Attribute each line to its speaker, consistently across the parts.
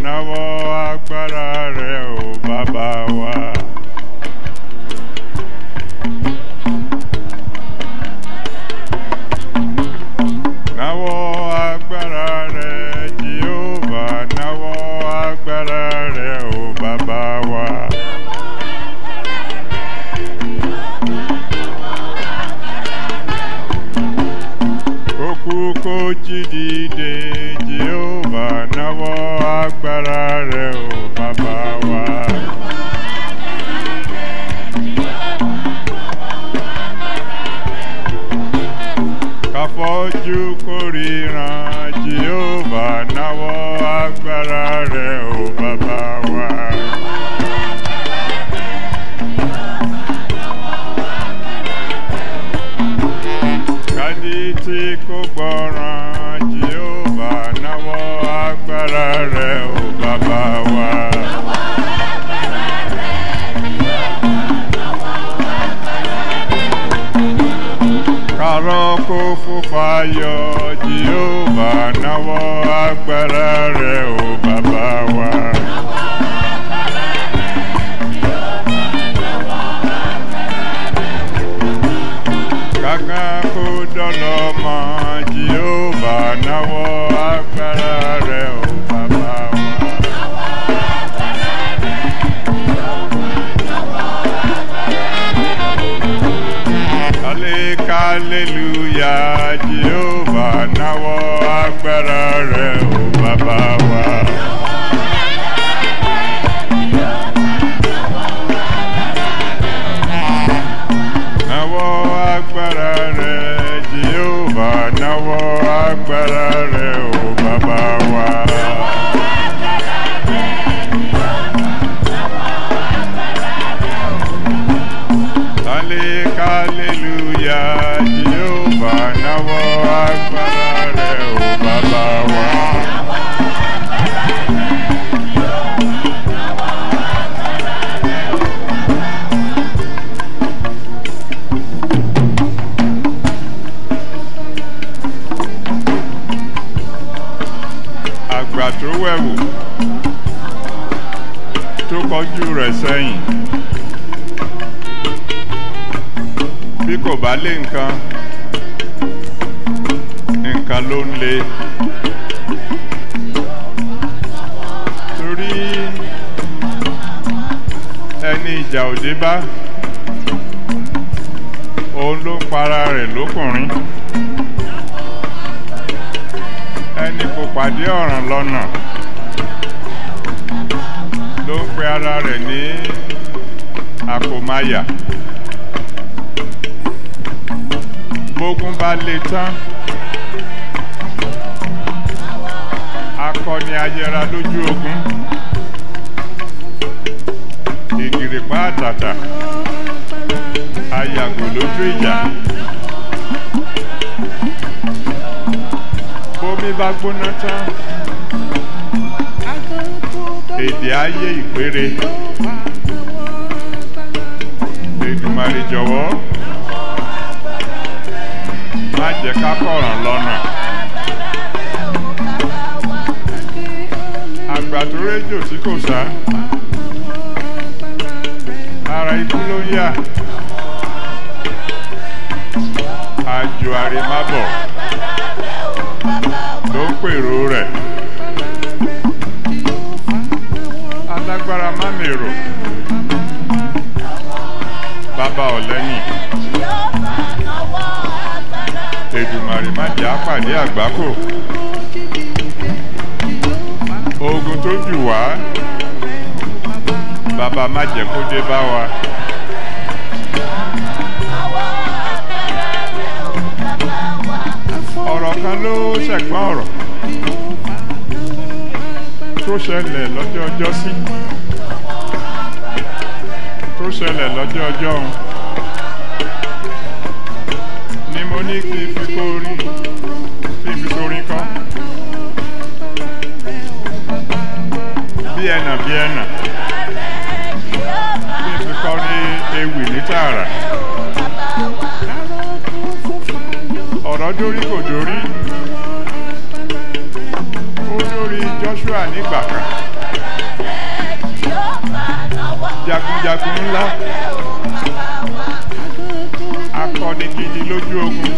Speaker 1: náwó agbára rẹ̀ o bàbá wa. Náwó agbára rẹ̀ Jèhófà, náwó agbára rẹ̀ o bàbá wa. Kókú kó jí dìde Jèhófà, náwó agbára rẹ̀ o bàbá wa. Káfọ́jú kó ríran Jèhófà, náwó agbára rẹ̀ o bàbá wa. Kádìtì kó gbọ́ràn Jèhófà, náwó agbára rẹ̀ o bàbá wa. Kárọ̀ kó fòfáyọ̀ Jèhófà, náwó agbára rẹ̀ o bàbá wa. Kàkà kó dọ́lọ́mọ Jèhófà, náwó agbára rẹ̀ o bàbá wa. Hallelujah, Jèhófà, náwó agbára rẹ̀ o bàbá wa. Náwó agbára rẹ̀ Jèhófà, náwó agbára rẹ̀ o bàbá wa. Hallelujah, Jèhófà, náwó agbára rẹ̀ o bàbá wa. Àgbà tó wẹ̀wò tó kọjú rẹ̀ sẹ́yìn, bí kò bá lé nǹkan ló ń lé. Torí ẹni ìjà òde bá, òun ló ń para rẹ̀ lókùnrin. Ẹni kò pàdé ọ̀ràn lọ́nà ló ń pe ara rẹ̀ ní àkómáyà. Bógun bá le tán, akọni ayẹra lójú ogun, ìgìrìpá àtàtà ayàgò lójú ìjà. Bómi bá gbóná tán, èdè ayé ìpèrè. Èdùmàrè jọ̀wọ́ má jẹ́ ká kọ̀ràn lọ́nà. Àgbà tó réjò tí kò sá, ara ikú ló ń yà. Àjò àrèmábọ̀ ló ń pèrò rẹ̀. Alágbára má mèrò, bàbá ọ̀lẹ́yìn. Èdùmàrè má jẹ́ á pàdé àgbákò. Ogun tó jù wá, bàbá má jẹ́ kó dé bá wa. Ọ̀rọ̀ kan ló ṣẹ̀gbọ́n ọ̀rọ̀ tó ṣẹlẹ̀ lọ́jọ́ ọjọ́ sí, tó ṣẹlẹ̀ lọ́jọ́ ọjọ́ ọ̀hún. Ni mo ní kí n fi sórin kan. Bí ẹnà kí n fi kọ́ ní ewì ní tààrà. Ọ̀rọ̀ dórí kò dórí, ó dórí Joshua nígbà kan. ńlá akọni gidi lójú ogun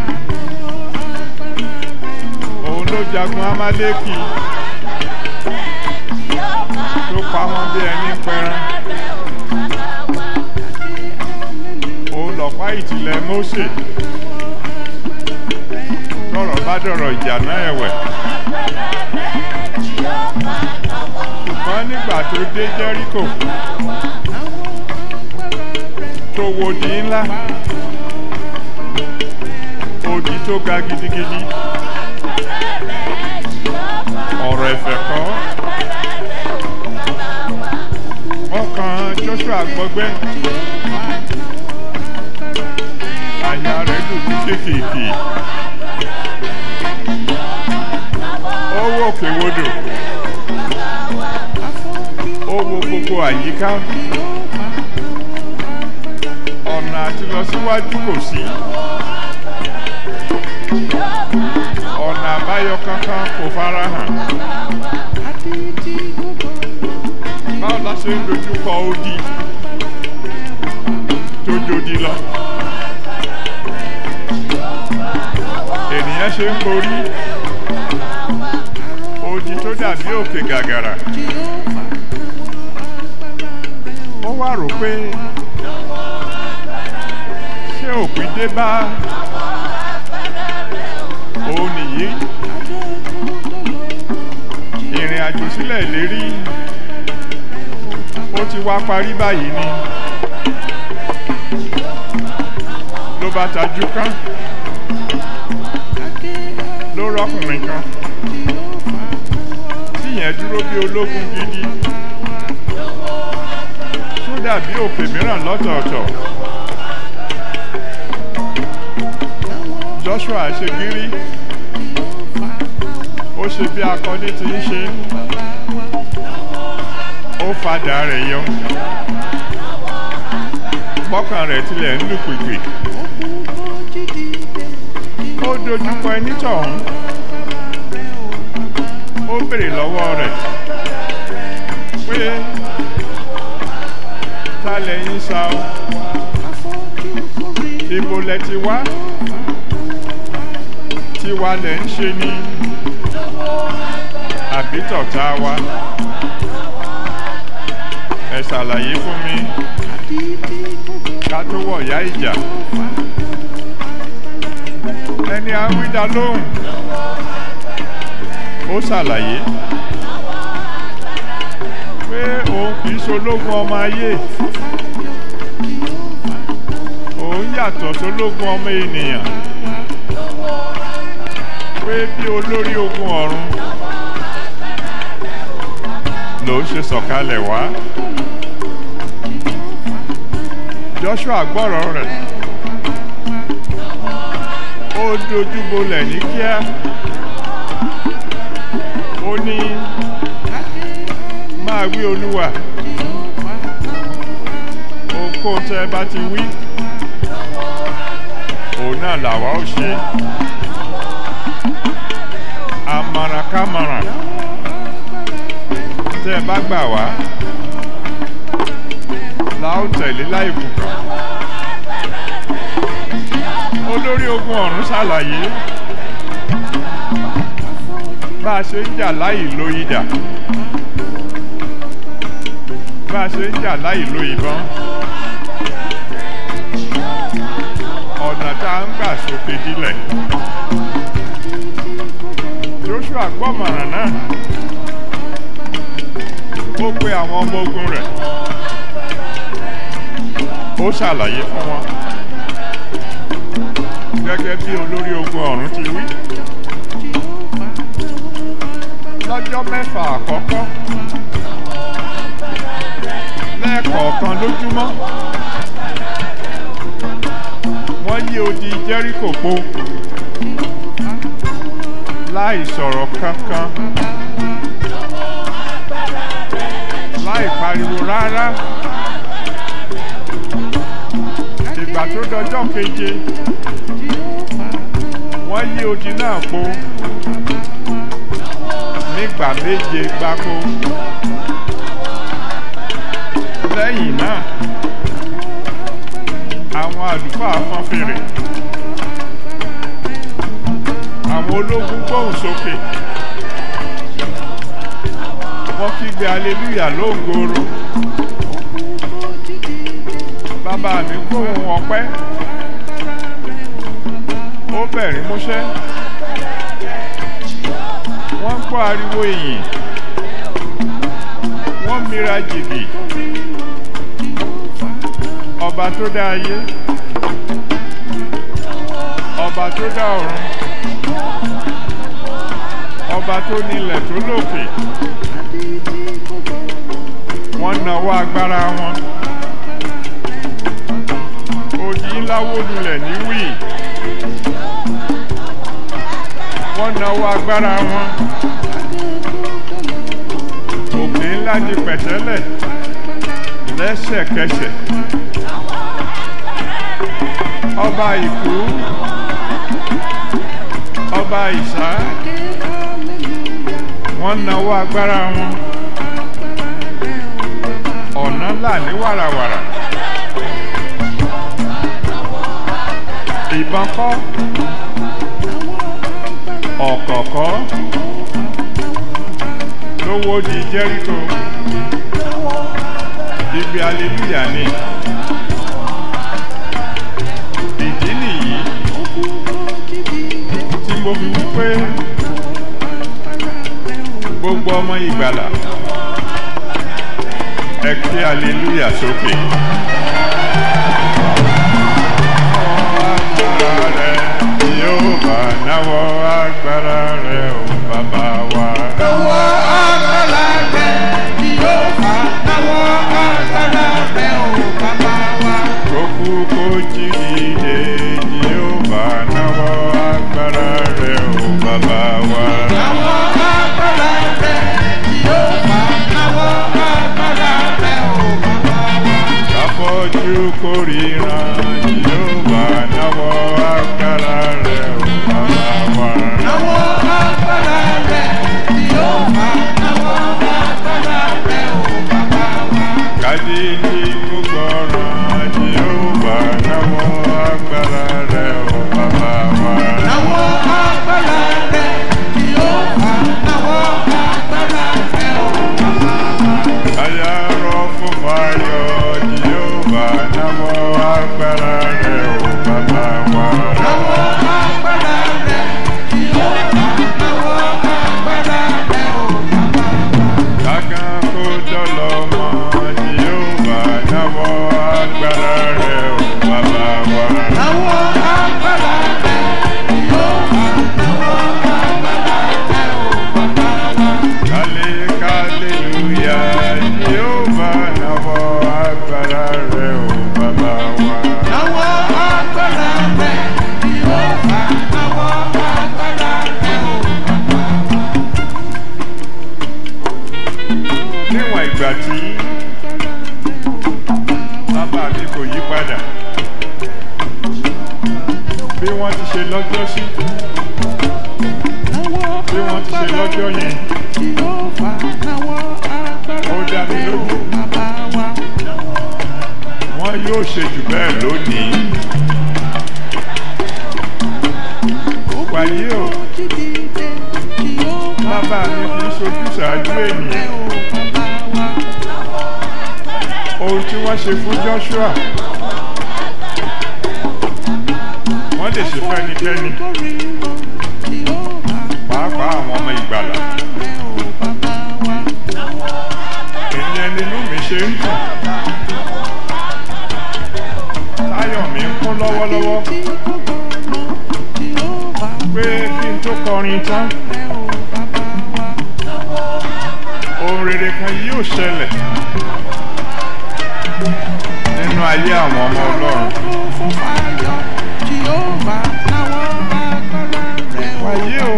Speaker 1: òun ló jagun Amálẹ́kì tó pa wọ́n bí ẹni pẹran òun lọ̀pá ìtìlẹ̀ Mósè tọ́rọ̀ bá dọ̀rọ̀ ìjà náà ẹ̀wẹ̀ ṣùgbọ́n nígbà tó dé Jẹ́ríkò tó wo di ńlá odi tó ga gidigidi ọ̀rọ̀ ẹ̀fẹ̀ kọ́ ọkàn Joshua gbọgbẹ́ àyà rẹ̀ dùn kéékèèké ó wò kéwodò ó wo gbogbo àyíká ọ̀nà àti lọ síwájú kò sí ọ̀nà àbáyọ kankan kò farahàn báwo la ṣe ń dojú kọ odi tó jodi lọ ènìyàn ṣe ń borí odi tó dàbí òkè gàgàrà ó wá rò pé ṣé òpin dé bá òun nìyí ìrìn àjò sílẹ̀ ìlérí ó ti wá parí báyìí ni ló bá tajú kán ló rọ́kùnrin kan tíyẹn dúró bí ológun gidi tó dàbí òkè mìíràn lọ́tọ̀ọ̀tọ̀ Joshua ṣe gírí ó ṣe bí akọni ti ń ṣe ó fadà rẹ̀ yọ gbọ́kàn rẹ̀ tilẹ̀ ń lù pìpì ó dojúkọ ẹni tọ̀hún ó béèrè lọ́wọ́ rẹ̀ pé ta lẹ́yìn sá o ibo lẹ ti wá tiwa lẹ ń ṣe ní àbí tọ̀tá wa ẹ ṣàlàyé fún mi ká tó wọ̀yá ìjà ẹni à ń wí dá lóhùn ó ṣàlàyé pé òun kì í ṣológun ọmọ ayé òun yàtọ̀ ṣológun ọmọ ènìyàn pé bí olórí ogun ọ̀run ló ń ṣe sọ̀kalẹ̀ wá Joshua gbọ́rọ̀ rẹ̀ ó dojúbolẹ̀ ní kíá ó ní máa wí Olúwa ohunkóhun tẹ́ ẹ bá ti wí òun náà làwa ó ṣe àmàràkámàrà tẹ́ ẹ bá gbà wá la ó tẹ̀lé láì bùkà olórí ogun ọ̀run ṣàlàyé bá a ṣe ń jà láì lo idà bá a ṣe ń jà láì lo ìbọn ọ̀nà tá a ń gbà sókè dílẹ̀ Joshua gbọ́mọ̀ràn náà ó pe àwọn ọmọ ogun rẹ̀ ó ṣàlàyé fún wọn gẹ́gẹ́ bí olórí ogun ọ̀run ti wí lọ́jọ́ mẹ́fà àkọ́kọ́ lẹ́ẹ̀kọ̀ọ̀kan lójúmọ́ wọ́n yí odi Jẹ́ríkò po láì sọ̀rọ̀ kankan láì pariwo rárá ìgbà tó dọjọ́ keje wọ́n yí odi náà po nígbà méje gbáko lẹ́yìn náà àwọn àlùfáà fọn fèrè, àwọn ológun gbóhùn sókè, wọ́n kígbe aleluya lóńgòrò. Bàbá mi gbóhùn ọpẹ́, ó bẹ̀rín músẹ́, wọ́n gbọ́ ariwo ìyìn, wọ́n mira jìgì. Ọba tó dá ayé, ọba tó dá ọ̀run, ọba tó nílẹ̀ tó lókè, wọ́n nawọ́ agbára wọn. Odi ńlá wó lulẹ̀ ní wíì, wọ́n nawọ́ agbára wọn. Òkè ńlá di pẹ̀tẹ́lẹ̀ lẹ́sẹ̀kẹsẹ̀. Ọba ìkú, ọba ìsá, wọ́n nawọ́ agbára wọn. Ọ̀nà ńlá ní wàràwàrà. Ìbọn kọ́, ọ̀kọ̀ kọ́, lówó di Jẹ́ríkò. Igbe aleluya ni. Ìdí nìyí tí mo fi wípé gbogbo ọmọ ìgbàlà ẹ ké aleluya sókè. Agbára rẹ̀ yóò bá náwó agbára rẹ̀ ò bàbá wa.
Speaker 2: Náwó agbára rẹ̀ yóò bá náwó agbára rẹ̀ ò bàbá wa.
Speaker 1: Kókú kó jí dìde yóò bá náwó agbára rẹ̀ ò bàbá wa.
Speaker 2: Náwó agbára rẹ̀ yóò bá náwó agbára rẹ̀ ò bàbá wa.
Speaker 1: Afọ́jú kórìíran yóò bá náwó agbára rẹ̀ ò bàbá wa.
Speaker 2: Náwó agbára rẹ̀ yóò bá náwó agbára rẹ̀ ò bàbá wa.
Speaker 1: Kádìdì gbọ́ràn yóò bá náwó agbára rẹ̀ ò bàbá wa.
Speaker 2: Náwó agbára rẹ̀ yóò bá náwó agbára rẹ̀ ò bàbá wa.
Speaker 1: Ayárọ̀ fún fayọ̀ yóò bá náwó agbára rẹ̀ ò bàbá wa.
Speaker 2: Náwó agbára rẹ̀ yóò bá náwó agbára rẹ̀ ò bàbá wa.
Speaker 1: Kákan kó dọ́lọ́ mọ́ yóò bá náwó agbára rẹ̀ ò bàbá wa.
Speaker 2: Náwó agbára rẹ̀ yóò bá náwó agbára rẹ̀ ò bàbá wa.
Speaker 1: Aleluya yóò bá náwó agbára rẹ̀ ò bàbá wa.
Speaker 2: Náwó agbára rẹ̀ yóò bá náwó agbára rẹ̀ ò bàbá wa.
Speaker 1: Níwọ̀n ìgbà tí bàbá mi kò yí padà, bí wọ́n ti ṣe lọ́jọ́ sí, bí wọ́n ti ṣe lọ́jọ́ yẹn, ó dá mi lójú wọ́n yóò ṣe jù bẹ́ẹ̀ lónìí. Wàyí o, bàbá mi kì í ṣojú ṣáájú ènìyàn. Ohun tí wọ́n ṣe fún Joshua, wọ́n lè ṣe fún ẹnikẹ́ni, pàápàá àwọn ọmọ ìgbàlà. Ìyẹn nínú mi ṣe ń dùn. Táyọ̀ mi ń kún lọ́wọ́lọ́wọ́ pé kí n tó kọrin tán, ohun rere kan yóò ṣẹlẹ̀ nínú ayé àwọn ọmọ Ọlọ́run. Wàyí o,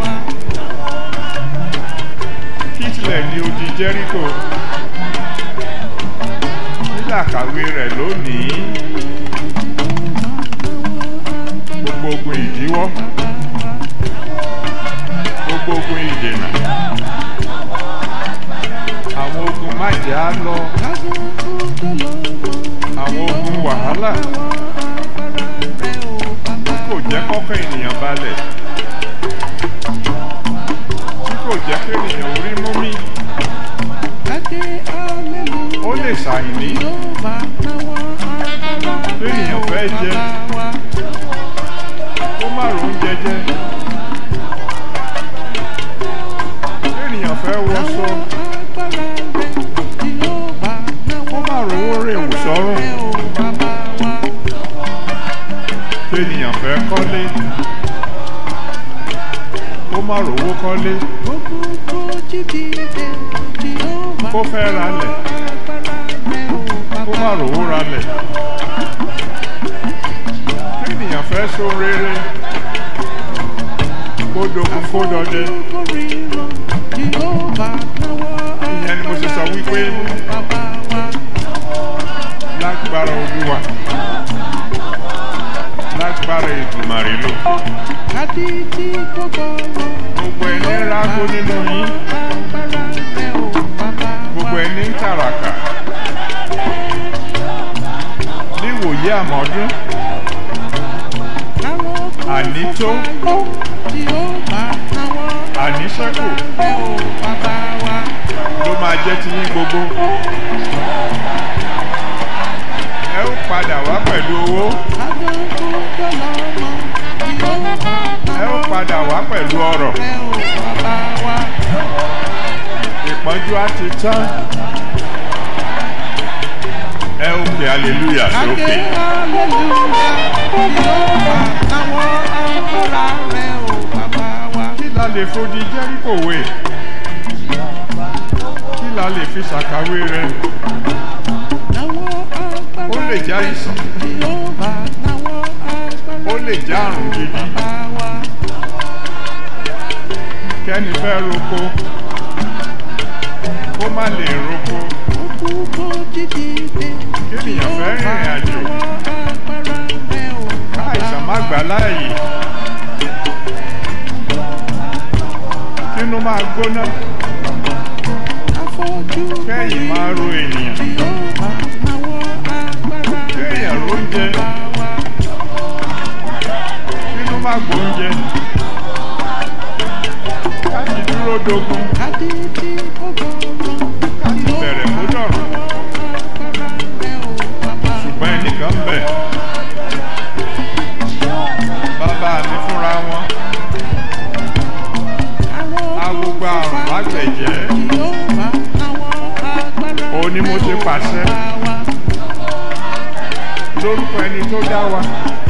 Speaker 1: kí tilẹ̀ ní odi Jẹ́ríkò nílàkàwé rẹ̀ lónìí, gbogbo ogun ìdíwọ́, gbogbo ogun ìdènà, àwọn ogun májèá lọ, àwọn ogun wàhálà, fọkàn ènìyàn balẹ̀ tí kò jẹ́ kí ènìyàn orí mú mi ó lè ṣàìní tí ènìyàn fẹ́ jẹ ó má ro oúnjẹ jẹ tí ènìyàn fẹ́ wọṣọ ó má ro owó rè wù sọ́rùn tí ènìyàn fẹ́ kọ́lé ó má ro owó kọ́lé kó fẹ́ ralẹ̀ ó má ro owó ralẹ̀ tí ènìyàn fẹ́ so rere kó dogun kó dọdẹ ìyẹn ni mo ṣe sọ wípé lágbára Olúwa lágbára Èdùmàrè lò gbogbo ẹni rágó nínú yín gbogbo ẹni ń tàràkà níwòye àmọ́dún ànító àníṣẹ́kù ló máa jẹ́ ti yín gbogbo ẹ ó padà wá pẹ̀lú owó ẹ ó padà wá pẹ̀lú ọrọ̀ ìpọ́njú á ti tán ẹ ó pè hallelujah sókè. Kí la lè fodi Jẹ́ríkò wé? Kí la lè fi ṣàkàwé rẹ̀? Ó lè já ìsàn, ó lè já àrùn gidi. Kẹ́ni fẹ́ roko, kó má lè roko. Kéèyàn fẹ́ rìnrìn àjò, káìsàn má gbà láàyè. Kínú máa gbóná, kẹ́yìn máa ro ènìyàn, kéèyàn róúnjẹ, kínú máa gbóúnjẹ, káti dúró dogun, káti bẹ̀rẹ̀ kó dọ̀rùn. Ṣùgbọ́n ẹnìkan bẹ̀, bàbá mi fúnra wọn. Agbogbo àrùn lágbẹ̀jẹ́ òun ni mo ṣe pàṣẹ lórúkọ ẹni tó dá wa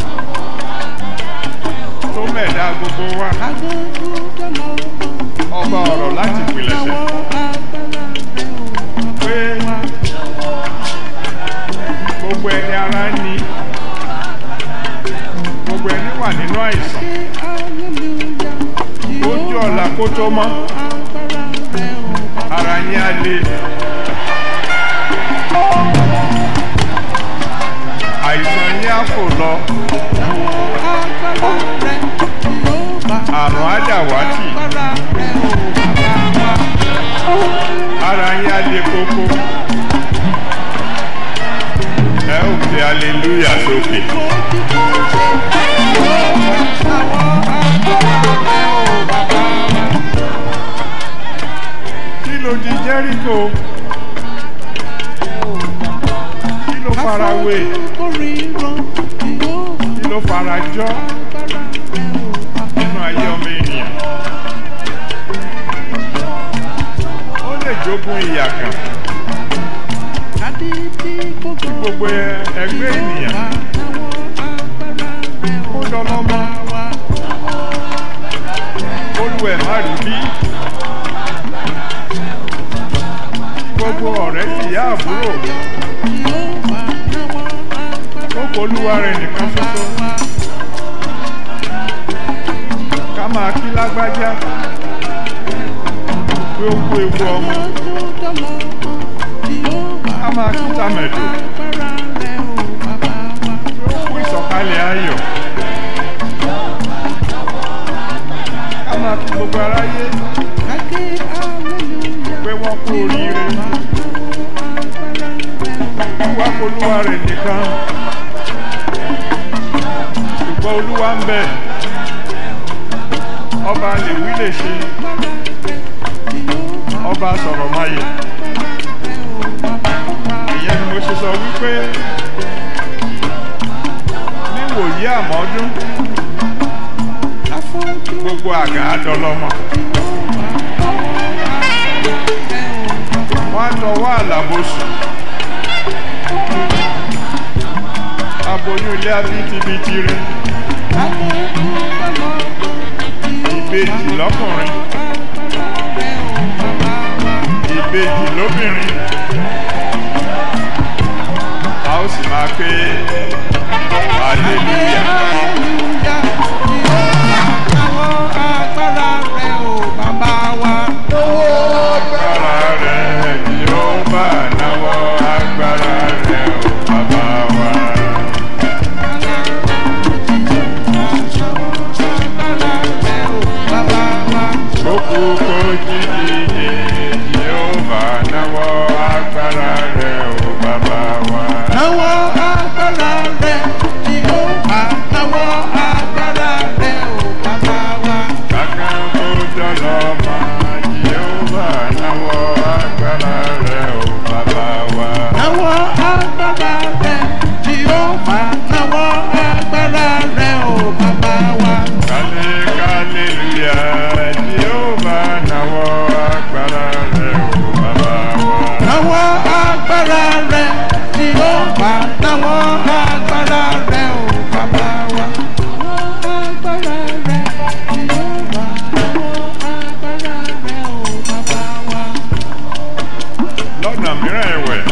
Speaker 1: tó mẹ̀dá gbogbo wa ọba ọ̀rọ̀ láti pilẹ̀ṣẹ̀ pé gbogbo ẹni ara ní gbogbo ẹni wà nínú àìsàn ojú ọ̀la kó tó mọ́ ara yín á le àìsàn yín á fò lọ àrùn á dàwátì ara yín á le kókó ẹ ó fi hallelujah sókè. Kí ló di Jẹ́ríkò? Kí ló fara wé? Kí ló fara jọ nínú ayé ọmọ ènìyàn? Ó lè jogún ìyà kan tí gbogbo ẹgbẹ́ ènìyàn kó dọ́lọ́mọ olùwẹ̀ má rí bí gbogbo ọ̀rẹ́ tìyá àbúrò ó kó olúwa rẹ̀ nìkan ṣoṣo ká máa kí lágbájá pé ó kú ewu ọmọ ká máa kí tàmẹ̀dò pé ó kú ìsọ̀kalẹ̀ ayọ̀ ká máa kí gbogbo aráyé pé wọ́n kú oríire wá olúwa rẹ̀ nìkan ṣùgbọ́n olúwa ń bẹ ọba lè wí lè ṣe ọba sọ̀rọ̀ máyè. Ìyẹn ni mo ṣe sọ wípé níwòyí àmọ́dún gbogbo àgà àdọ́lọ́mọ. Wọ́n á tọwọ́ àlàbòsùn. Aboyún ilé abítibitì rí. Ìbejì lọ́kùnrin. Ìbejì lóbìnrin. A ó sì máa pé hallelujah.
Speaker 2: Agbára rẹ̀ ò bàbá wa.
Speaker 1: Agbára rẹ̀ yóò bá náwó agbára rẹ̀ ò bàbá wa. Kókó kó jíjí yóò bá náwó agbára rẹ̀ ò bàbá wa.
Speaker 2: Náwó agbára rẹ̀ yóò bá náwó agbára rẹ̀ ò bàbá wa.
Speaker 1: Kàkà kó dọ́lọ́ mọ́ yóò bá náwó agbára rẹ̀ ò bàbá wa.
Speaker 2: Náwó agbára rẹ̀ yóò bá náwó agbára rẹ̀ ò bàbá wa.
Speaker 1: Hallelujah yóò bá náwó agbára rẹ̀ ò bàbá wa.
Speaker 2: Náwó agbára rẹ̀ yóò bá náwó agbára rẹ̀ ò bàbá wa. Náwó agbára rẹ̀ yóò bá náwó agbára rẹ̀ ò bàbá wa.
Speaker 1: Lọ́nà mìíràn ẹ̀wẹ̀,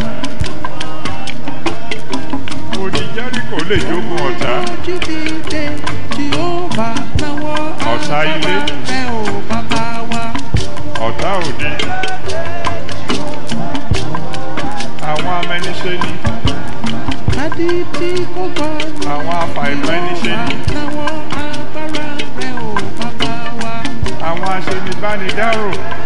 Speaker 1: odi Jẹ́ríkò lè jogun ọ̀tá.
Speaker 2: Jídìde Jèhófà náwó
Speaker 1: Ọ̀tá ilé.
Speaker 2: agbára rẹ̀ ò bàbá wa.
Speaker 1: Ọ̀tá òde. Àwọn amẹniṣe ni.
Speaker 2: Adití kò gbọ́dọ̀.
Speaker 1: Àwọn afàìmẹ́niṣe ni.
Speaker 2: Náwó agbára rẹ̀ ò bàbá wa.
Speaker 1: Àwọn aṣenibánidárò.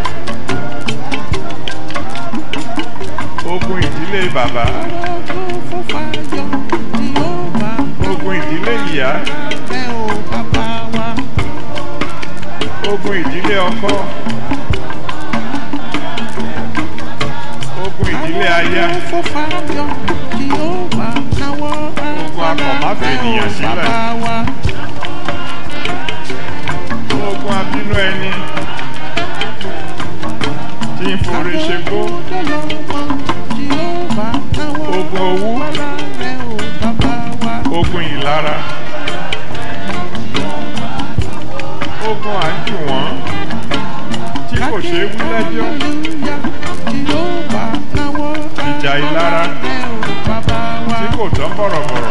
Speaker 1: Ogun ìdílé bàbá.
Speaker 2: Ọjọ́ fún fàyọ̀ Jèhófà
Speaker 1: Ogun ìdílé ìyá.
Speaker 2: rẹ̀ ò bàbá wa.
Speaker 1: Ogun ìdílé ọkọ. Ogun ìdílé aya.
Speaker 2: Ọjọ́ fún fàyọ̀ Jèhófà náwó agbára
Speaker 1: akọ̀máfẹ́
Speaker 2: rẹ̀ ò
Speaker 1: ènìyàn sílẹ̀.
Speaker 2: bàbá wa.
Speaker 1: Ogun abínú ẹni. Tí ń forí ṣe gbó. Ogun owú. Ogun ìlara. Ogun àjù wọ́n. Tí kò ṣe é wí lẹ́jọ́. Ìjà ìlara. Tí kò tán bọ̀rọ̀bọ̀rọ̀.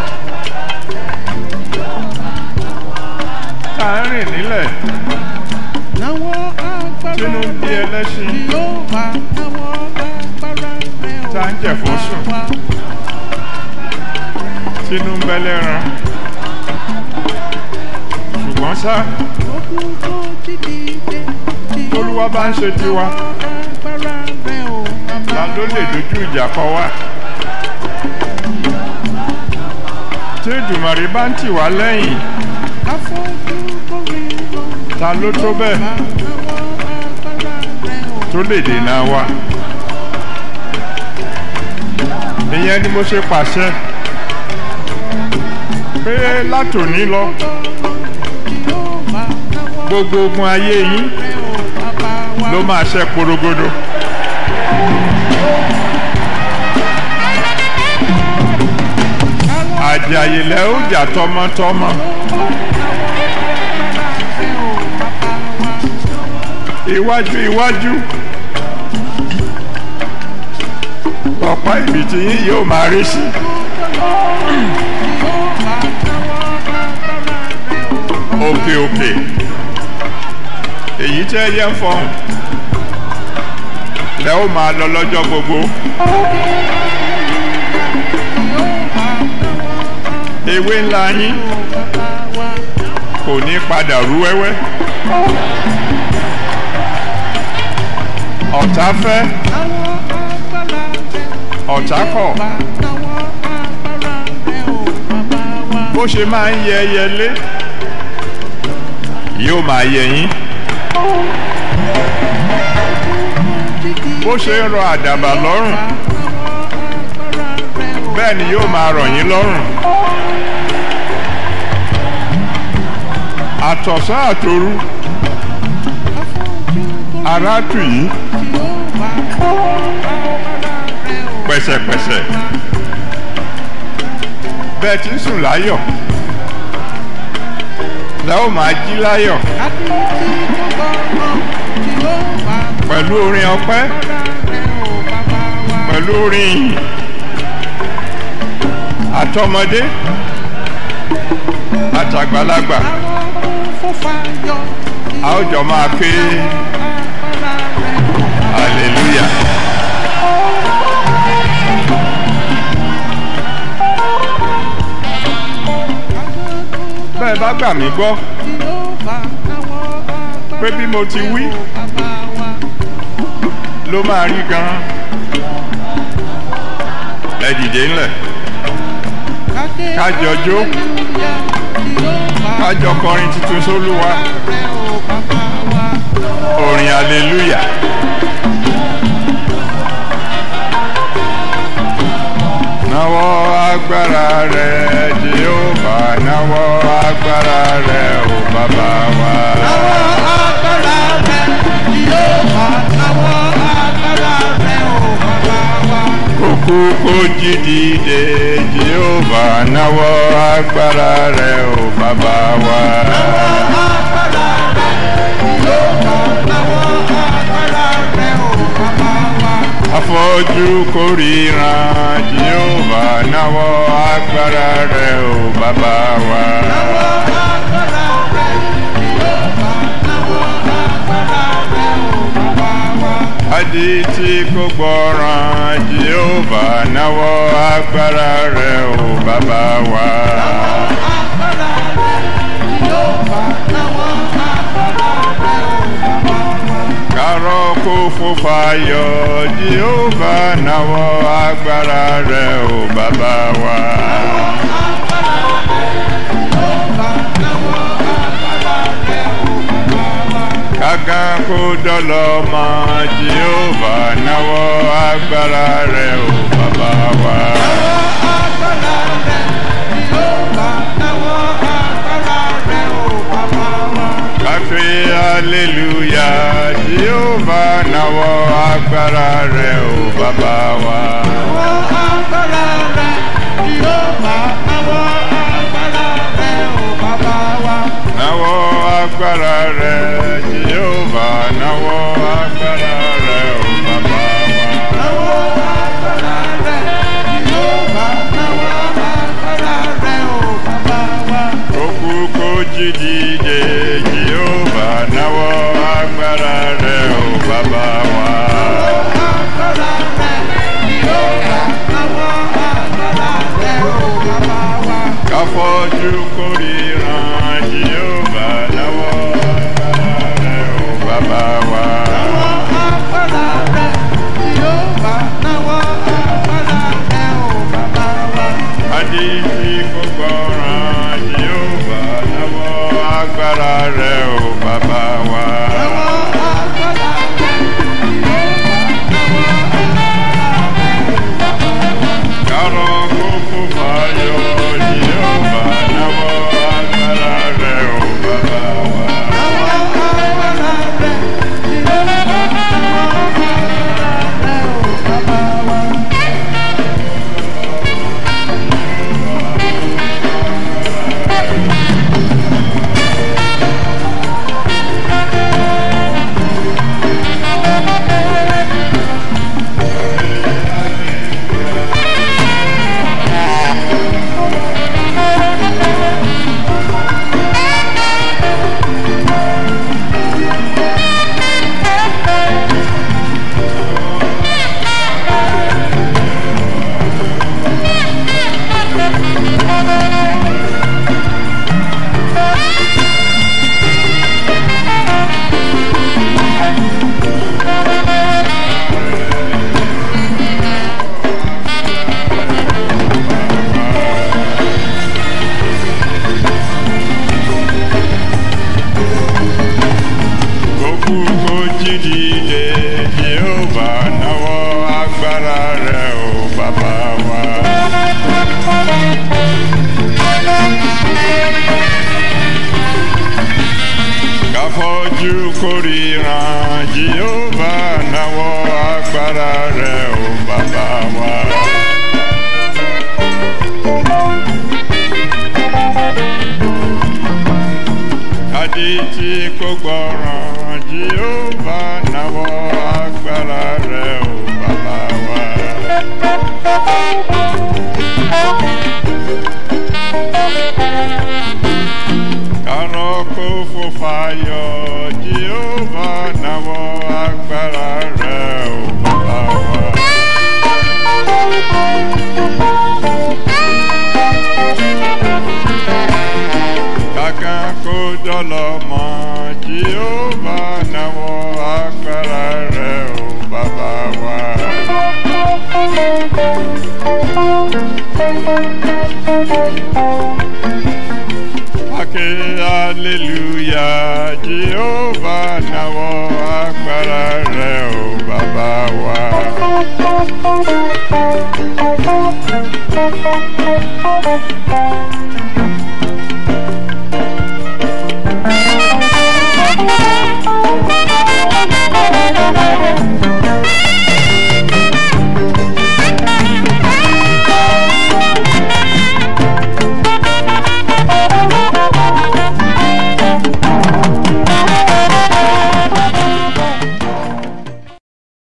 Speaker 1: Tá ń rìn nílẹ̀. Tínú ń bí ẹlẹ́ṣin. Tá ń jẹ̀fọ́ sùn. Tínú ń bẹ́lẹ́ran. Ṣùgbọ́n ṣá, Olúwa bá ń ṣe tiwa. Ta ló lè dojú ìjà kọ wá? Tí Èdùmàrè bá ń tì wá lẹ́yìn, ta ló tó bẹ́ẹ̀ tó lè dènà wa? Ìyẹn ni mo ṣe pàṣẹ pé látòní lọ gbogbo ogun ayé yín ló máa ṣẹ́ porogodo. Àjàyè lẹ ó jà tọmọtọmọ. Iwájú iwájú ọ̀pá ìbìtì yín yóò máa rí sí. Òkè òkè èyí tẹ́ yẹ ń fọhùn lẹ ó máa lọ lọ́jọ́ gbogbo. Ewé ńlá yín kò ní padà rú wẹ́wẹ́. Ọ̀tá fẹ́, ọ̀tá kọ̀. Bó ṣe máa ń yẹ ẹyẹlé yóò máa yẹ yín bó ṣe ń rọ àdàbà lọ́rùn bẹ́ẹ̀ ni yóò máa rọ̀ yín lọ́rùn àtọ̀sán àtòru ara tù yín pẹ̀sẹ̀pẹ̀sẹ̀ bẹ́ẹ̀ tí ń sùn láyọ̀ lẹ́ ó máa jí láyọ̀ pẹ̀lú orin ọpẹ́ pẹ̀lú orin ìyìn àtọmọdé àtàgbàlagbà a ó jọ máa ké hallelujah. Bẹ́ẹ̀ bá gbà mí gbọ́ pé bí mo ti wí ló máa rí gan-an ẹ dìde ńlẹ̀ ká jọ jó ká jọ kọrin tuntun sólúwa orin hallelujah. Nawọ́ agbára rẹ̀ Jèhófà, nawọ́ agbára rẹ̀ o bàbá wa.
Speaker 2: Nawọ́ agbára rẹ̀ Jèhófà, nawọ́ agbára rẹ̀ o bàbá wa.
Speaker 1: Kókó kó jí dìde Jèhófà, nawọ́ agbára rẹ̀ o bàbá wa.
Speaker 2: Nawọ́ agbára rẹ̀ Jèhófà, nawọ́ agbára rẹ̀ o bàbá wa.
Speaker 1: Afọ́jú kò ríran Jèhófà, nawọ́ agbára rẹ̀ o bàbá wa.
Speaker 2: Nawọ́ agbára rẹ̀ Jèhófà, nawọ́ agbára rẹ̀ o bàbá wa.
Speaker 1: Adití kò gbọ́ràn Jèhófà, nawọ́ agbára rẹ̀ o bàbá wa.
Speaker 2: Nawọ́ agbára rẹ̀ Jèhófà, nawọ́ agbára rẹ̀ o bàbá wa.
Speaker 1: Kárọ̀ kò fò fayọ̀ Jèhófà, nawọ́ agbára rẹ̀ o bàbá wa. Kága kò dọ́lọ́ mọ́ Jèhófà, nawọ́ agbára rẹ̀ o bàbá wa. Káfí hallelujah Jèhófà, nawọ́ agbára rẹ̀ o bàbá wa. Nawọ́ agbára rẹ̀ Jèhófà, nawọ́ agbára rẹ̀ o bàbá wa. Kókó kó jí dìde Jèhófà, nawọ́ agbára rẹ̀ o bàbá wa. Káfọ́jú kò ríran Jèhófà, nawọ́ agbára rẹ̀ o bàbá wa. Adití kò gbọ́ràn Jèhófà, nawọ́ agbára rẹ̀ o bàbá wa. Kárọ̀ kò fò fayọ̀ Jèhófà, nawọ́ bàbá wa. Káfọ́jú kórìíran Jèhófà náwó agbára rẹ̀ o bàbá wa. Adití kò gbọ́ràn Jèhófà náwó agbára rẹ̀ o bàbá wa. Kárọ̀ kò fò fàyọ̀ Jèhófà náwó agbára rẹ̀ o bàbá wa. Kàkà kò dọ̀lọ̀ mọ́ Jèhófà náwó agbára rẹ̀ o bàbá wa. Ake hallelujah Jèhófà náwó agbára rẹ̀ o bàbá wa.